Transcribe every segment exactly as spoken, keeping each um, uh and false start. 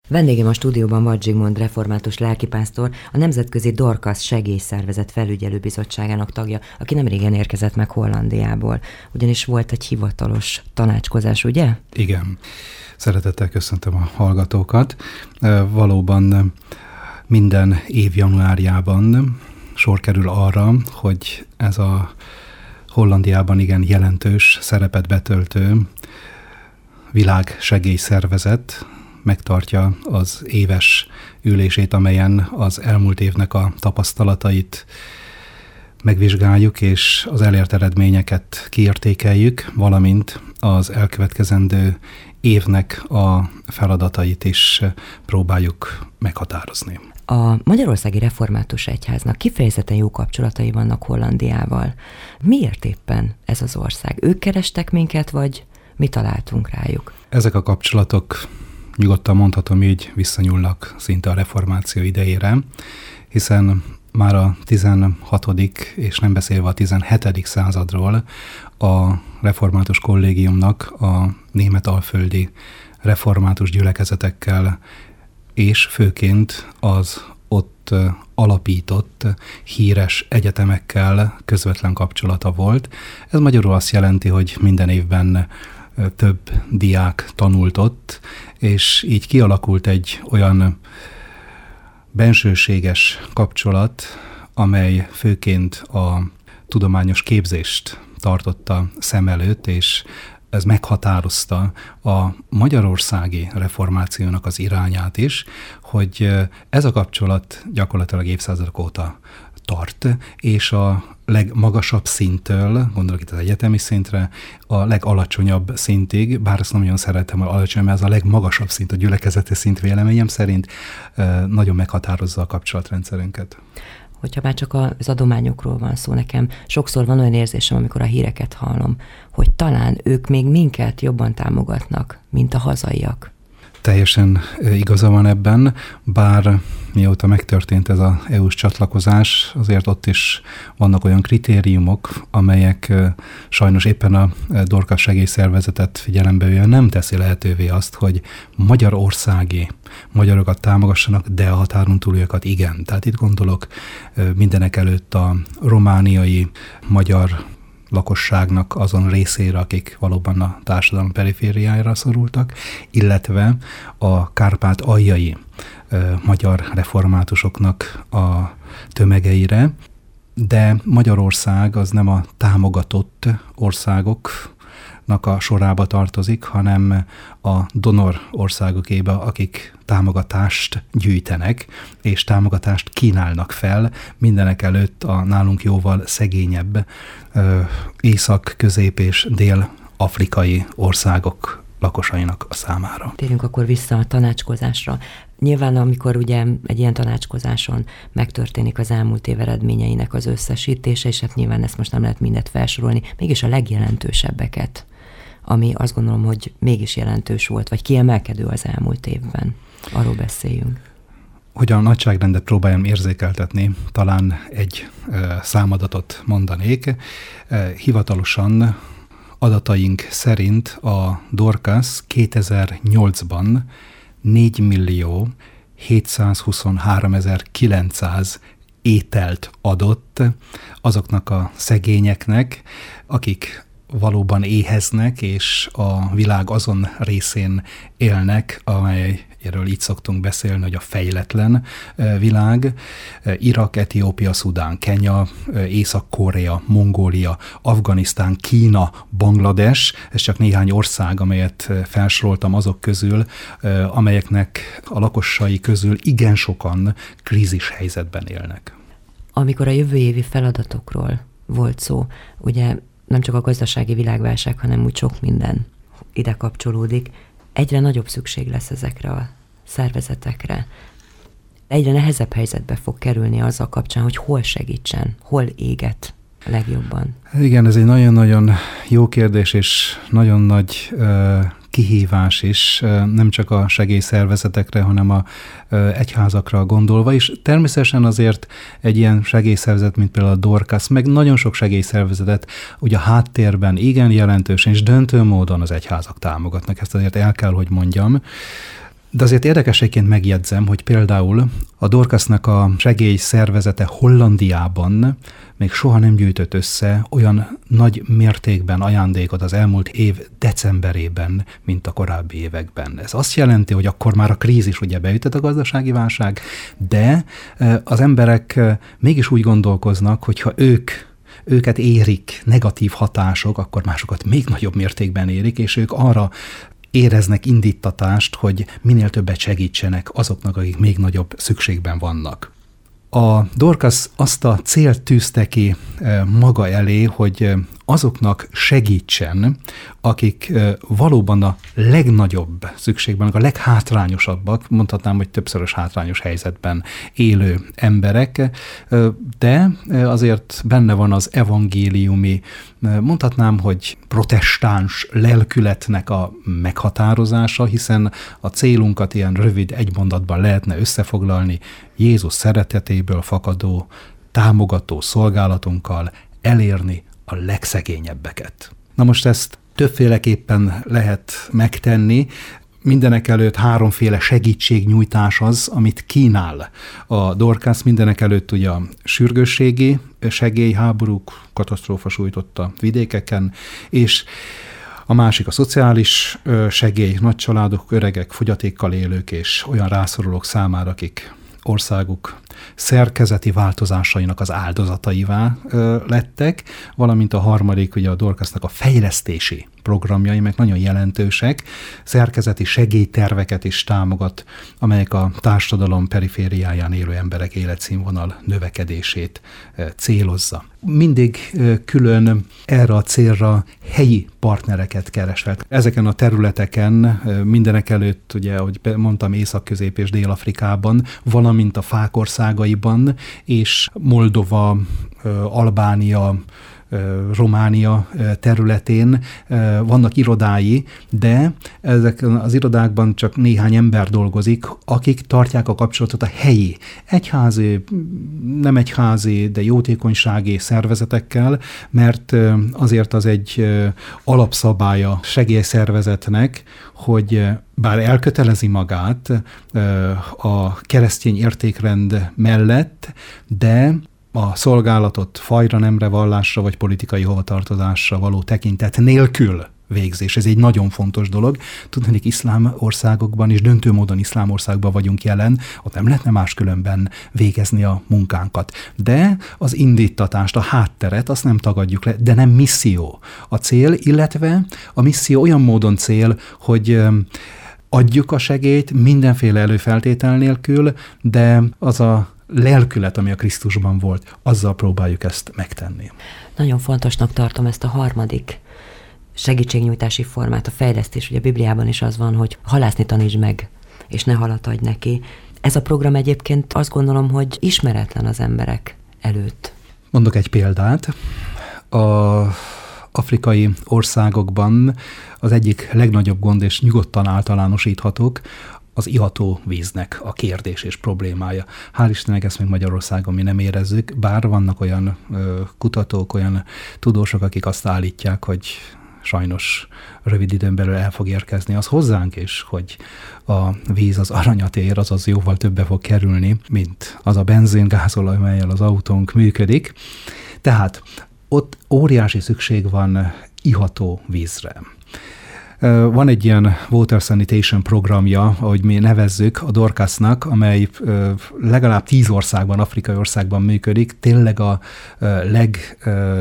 Vendégem a stúdióban Vad Zsigmond református lelkipásztor, a Nemzetközi Dorcas Segélyszervezet felügyelőbizottságának tagja, aki nem régen érkezett meg Hollandiából. Ugyanis volt egy hivatalos tanácskozás, ugye? Igen. Szeretettel köszöntöm a hallgatókat. Valóban minden év januárjában sor kerül arra, hogy ez a Hollandiában igen jelentős szerepet betöltő világsegélyszervezet megtartja az éves ülését, amelyen az elmúlt évnek a tapasztalatait megvizsgáljuk, és az elért eredményeket kiértékeljük, valamint az elkövetkezendő évnek a feladatait is próbáljuk meghatározni. A Magyarországi Református Egyháznak kifejezetten jó kapcsolatai vannak Hollandiával. Miért éppen ez az ország? Ők kerestek minket, vagy mi találtunk rájuk? Ezek a kapcsolatok, nyugodtan mondhatom így, visszanyúlnak szinte a reformáció idejére, hiszen már a tizenhatodik és nem beszélve a tizenhetedik századról a református kollégiumnak a németalföldi református gyülekezetekkel és főként az ott alapított híres egyetemekkel közvetlen kapcsolata volt. Ez magyarul azt jelenti, hogy minden évben több diák tanult ott, és így kialakult egy olyan bensőséges kapcsolat, amely főként a tudományos képzést tartotta szem előtt, és ez meghatározta a magyarországi reformációnak az irányát is, hogy ez a kapcsolat gyakorlatilag évszázadok óta tart, és a legmagasabb szinttől, gondolok itt az egyetemi szintre, a legalacsonyabb szintig, bár ezt nem nagyon szeretem, hogy alacsony, mert ez a legmagasabb szint, a gyülekezeti szint véleményem szerint nagyon meghatározza a kapcsolatrendszerünket. Hogyha már csak az adományokról van szó, nekem sokszor van olyan érzésem, amikor a híreket hallom, hogy talán ők még minket jobban támogatnak, mint a hazaiak. Teljesen igaza van ebben, bár mióta megtörtént ez az é u-s csatlakozás, azért ott is vannak olyan kritériumok, amelyek sajnos éppen a Dorcas segélyszervezetet figyelembe véve nem teszi lehetővé azt, hogy magyarországi magyarokat támogassanak, de a határon túliakat igen. Tehát itt gondolok mindenek előtt a romániai magyar lakosságnak azon részére, akik valóban a társadalom perifériájára szorultak, illetve a kárpát-aljai magyar reformátusoknak a tömegeire, de Magyarország az nem a támogatott országoknak a sorába tartozik, hanem a donor országokébe, akik támogatást gyűjtenek, és támogatást kínálnak fel mindenek előtt a nálunk jóval szegényebb észak-, közép- és dél-afrikai országok lakosainak a számára. Térjünk akkor vissza a tanácskozásra. Nyilván, amikor ugye egy ilyen tanácskozáson megtörténik az elmúlt év eredményeinek az összesítése, és hát nyilván ezt most nem lehet mindet felsorolni, mégis a legjelentősebbeket, ami azt gondolom, hogy mégis jelentős volt, vagy kiemelkedő az elmúlt évben. Arról beszéljünk. Hogy a nagyságrendet próbáljam érzékeltetni, talán egy ö, számadatot mondanék. Hivatalosan adataink szerint a Dorcas kétezer-nyolcban négymillió hétszázhuszonháromezer-kilencszáz ételt adott azoknak a szegényeknek, akik valóban éheznek, és a világ azon részén élnek, amelyről így szoktunk beszélni, hogy a fejletlen világ. Irak, Etiópia, Szudán, Kenya, Észak-Korea, Mongólia, Afganisztán, Kína, Banglades, ez csak néhány ország, amelyet felsoroltam azok közül, amelyeknek a lakosai közül igen sokan krízis helyzetben élnek. Amikor a jövő évi feladatokról volt szó, ugye nem csak a gazdasági világválság, hanem úgy sok minden ide kapcsolódik. Egyre nagyobb szükség lesz ezekre a szervezetekre. Egyre nehezebb helyzetbe fog kerülni azzal kapcsán, hogy hol segítsen, hol éget a legjobban. Igen, ez egy nagyon-nagyon jó kérdés, és nagyon nagy uh, kihívás is, nem csak a segélyszervezetekre, hanem a egyházakra gondolva, és természetesen azért egy ilyen segélyszervezet, mint például a Dorcas, meg nagyon sok segélyszervezetet, ugye a háttérben igen jelentősen és döntő módon az egyházak támogatnak, ezt azért el kell, hogy mondjam. De azért érdekességként megjegyzem, hogy például a Dorcasnak a segélyszervezete Hollandiában még soha nem gyűjtött össze olyan nagy mértékben ajándékot az elmúlt év decemberében, mint a korábbi években. Ez azt jelenti, hogy akkor már a krízis ugye beütött a gazdasági válság, de az emberek mégis úgy gondolkoznak, hogyha ők őket érik negatív hatások, akkor másokat még nagyobb mértékben érik, és ők arra éreznek indítatást, hogy minél többet segítsenek azoknak, akik még nagyobb szükségben vannak. A Dorcas azt a célt tűzte ki maga elé, hogy azoknak segítsen, akik valóban a legnagyobb szükségben, a leghátrányosabbak, mondhatnám, hogy többszörös hátrányos helyzetben élő emberek, de azért benne van az evangéliumi, mondhatnám, hogy protestáns lelkületnek a meghatározása, hiszen a célunkat ilyen rövid egy mondatban lehetne összefoglalni: Jézus szeretetéből fakadó, támogató szolgálatunkkal elérni a legszegényebbeket. Na most ezt többféleképpen lehet megtenni. Mindenek előtt háromféle segítségnyújtás az, amit kínál a Dorcas. Mindenek előtt ugye a sürgősségi segély, háborúk, katasztrófa sújtotta vidékeken, és a másik a szociális segély, nagycsaládok, öregek, fogyatékkal élők és olyan rászorulók számára, akik országuk szerkezeti változásainak az áldozataivá ö, lettek, valamint a harmadik, ugye a Dorcasnak a fejlesztési programjai, meg nagyon jelentősek, szerkezeti segélyterveket is támogat, amelyek a társadalom perifériáján élő emberek életszínvonal növekedését ö, célozza. Mindig ö, külön erre a célra helyi partnereket keresett. Ezeken a területeken ö, mindenek előtt, ugye, ahogy mondtam, Észak-Közép- és Dél-Afrikában, valamint a fák országaiban, és Moldova, ö, Albánia, Románia területén vannak irodái, de ezek az irodákban csak néhány ember dolgozik, akik tartják a kapcsolatot a helyi egyházi, nem egyházi, de jótékonysági szervezetekkel, mert azért az egy alapszabálya segélyszervezetnek, hogy bár elkötelezi magát a keresztény értékrend mellett, de a szolgálatot fajra, nemre, vallásra vagy politikai hovatartozásra való tekintet nélkül végzés. Ez egy nagyon fontos dolog. Tudnék, iszlám országokban és döntő módon iszlám országban vagyunk jelen, ott nem lehetne máskülönben végezni a munkánkat. De az indítatást, a hátteret, azt nem tagadjuk le, de nem misszió a cél, illetve a misszió olyan módon cél, hogy adjuk a segélyt mindenféle előfeltétel nélkül, de az a lelkület, ami a Krisztusban volt, azzal próbáljuk ezt megtenni. Nagyon fontosnak tartom ezt a harmadik segítségnyújtási formát, a fejlesztés. Ugye a Bibliában is az van, hogy halászni tanítsd meg, és ne halat adj neki. Ez a program egyébként azt gondolom, hogy ismeretlen az emberek előtt. Mondok egy példát. A afrikai országokban az egyik legnagyobb gond, és nyugodtan általánosíthatók, az iható víznek a kérdés és problémája. Hál' Istennek ezt még Magyarországon mi nem érezzük, bár vannak olyan ö, kutatók, olyan tudósok, akik azt állítják, hogy sajnos rövid időn belül el fog érkezni az hozzánk is, hogy a víz az aranyat ér, azaz jóval többe fog kerülni, mint az a benzin, gázolaj, amellyel az autónk működik. Tehát ott óriási szükség van iható vízre. Van egy ilyen water sanitation programja, ahogy mi nevezzük, a Dorcasnak, amely legalább tíz országban, afrikai országban működik, tényleg a leg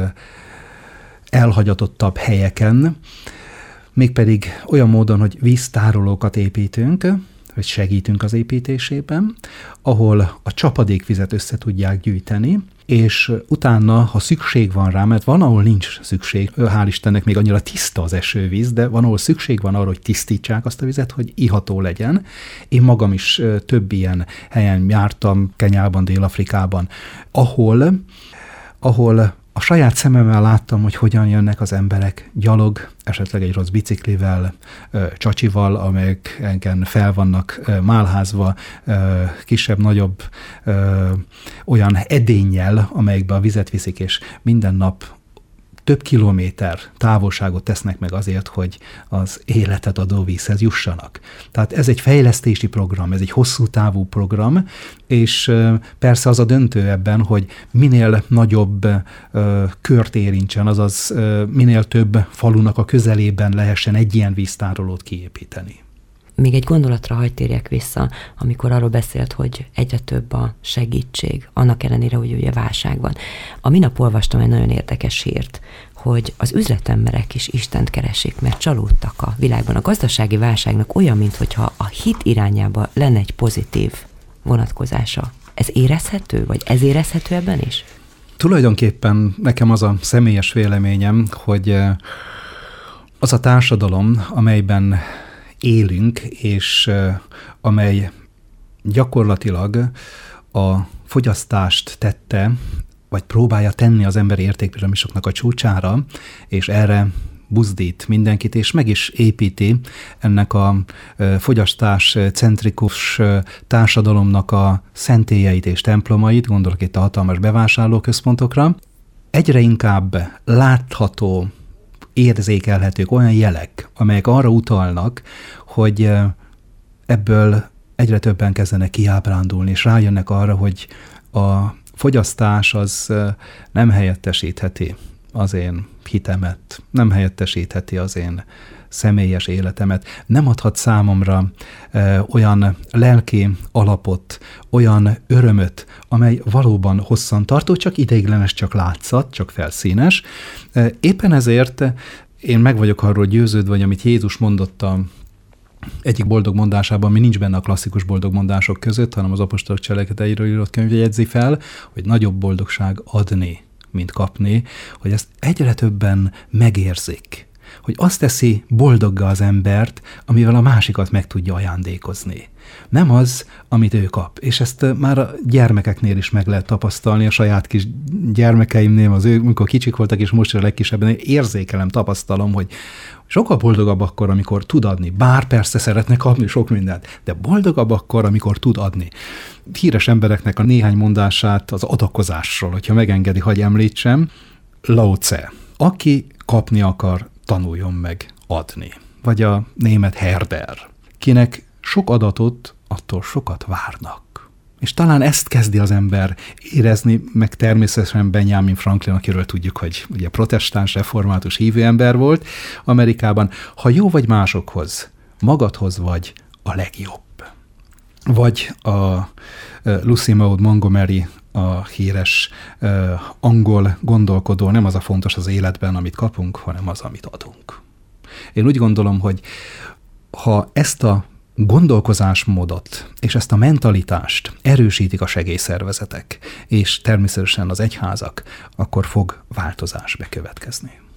elhagyatottabb helyeken, mégpedig olyan módon, hogy víztárolókat építünk, hogy segítünk az építésében, ahol a csapadékvizet össze tudják gyűjteni, és utána, ha szükség van rá, mert van, ahol nincs szükség, hál' Istennek még annyira tiszta az esővíz, de van, ahol szükség van arra, hogy tisztítsák azt a vizet, hogy iható legyen. Én magam is több ilyen helyen jártam, Kenyában, Dél-Afrikában, ahol, ahol a saját szememmel láttam, hogy hogyan jönnek az emberek gyalog, esetleg egy rossz biciklivel, csacsival, amelyeken fel vannak málházva, kisebb-nagyobb olyan edénnyel, amelyekbe a vizet viszik, és minden nap több kilométer távolságot tesznek meg azért, hogy az életet adó vízhez jussanak. Tehát ez egy fejlesztési program, ez egy hosszú távú program, és persze az a döntő ebben, hogy minél nagyobb ö, kört érintsen, azaz ö, minél több falunak a közelében lehessen egy ilyen víztárolót kiépíteni. Még egy gondolatra hadd térjek vissza, amikor arról beszélt, hogy egyre több a segítség, annak ellenére, hogy ugye válság van. A minap olvastam egy nagyon érdekes hírt, hogy az üzletemberek is Istent keresik, mert csalódtak a világban. A gazdasági válságnak olyan, mintha a hit irányába lenne egy pozitív vonatkozása. Ez érezhető, vagy ez érezhető ebben is? Tulajdonképpen nekem az a személyes véleményem, hogy az a társadalom, amelyben élünk, és amely gyakorlatilag a fogyasztást tette, vagy próbálja tenni az emberi értékpiramisoknak a csúcsára, és erre buzdít mindenkit, és meg is építi ennek a fogyasztás centrikus társadalomnak a szentélyeit és templomait, gondolok itt a hatalmas bevásárlóközpontokra. Egyre inkább látható, érzékelhetők olyan jelek, amelyek arra utalnak, hogy ebből egyre többen kezdenek kiábrándulni, és rájönnek arra, hogy a fogyasztás az nem helyettesítheti az én hitemet, nem helyettesítheti az én személyes életemet, nem adhat számomra e, olyan lelki alapot, olyan örömöt, amely valóban hosszantartó, csak ideiglenes, csak látszat, csak felszínes. E, éppen ezért én meg vagyok arról győződve, hogy amit Jézus mondott a egyik boldog mondásában, ami nincs benne a klasszikus boldog mondások között, hanem az apostolok cselekedeteiről írott könyvje jegyzi fel, hogy nagyobb boldogság adni, mint kapni, hogy ezt egyre többen megérzik, hogy azt teszi boldoggá az embert, amivel a másikat meg tudja ajándékozni. Nem az, amit ő kap. És ezt már a gyermekeknél is meg lehet tapasztalni, a saját kis gyermekeimnél, az ő, amikor kicsik voltak, és most a legkisebben érzékelem, tapasztalom, hogy sokkal boldogabb akkor, amikor tud adni. Bár persze szeretne kapni sok mindent, de boldogabb akkor, amikor tud adni. Híres embereknek a néhány mondását az adakozásról, hogyha megengedi, hagy említsem, Lao Tse. Aki kapni akar, tanuljon meg adni. Vagy a német Herder, kinek sok adatot, attól sokat várnak. És talán ezt kezdi az ember érezni, meg természetesen Benjamin Franklin, akiről tudjuk, hogy ugye protestáns, református hívő ember volt Amerikában. Ha jó vagy másokhoz, magadhoz vagy a legjobb. Vagy a Lucy Maud Montgomery, a híres uh, angol gondolkodó, nem az a fontos az életben, amit kapunk, hanem az, amit adunk. Én úgy gondolom, hogy ha ezt a gondolkozásmódot és ezt a mentalitást erősítik a segélyszervezetek, és természetesen az egyházak, akkor fog változás bekövetkezni.